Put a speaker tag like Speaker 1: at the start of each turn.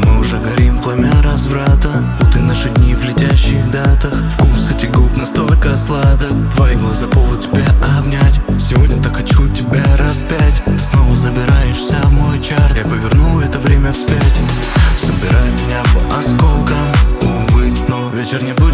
Speaker 1: Мы уже горим, пламя разврата, будто наши дни в летящих датах. Вкус этих губ настолько сладок, твои глаза повод тебя обнять. Сегодня так хочу тебя распять. Ты снова забираешься в мой чарт. Я поверну это время вспять. Собирай меня по осколкам, увы, но вечер не был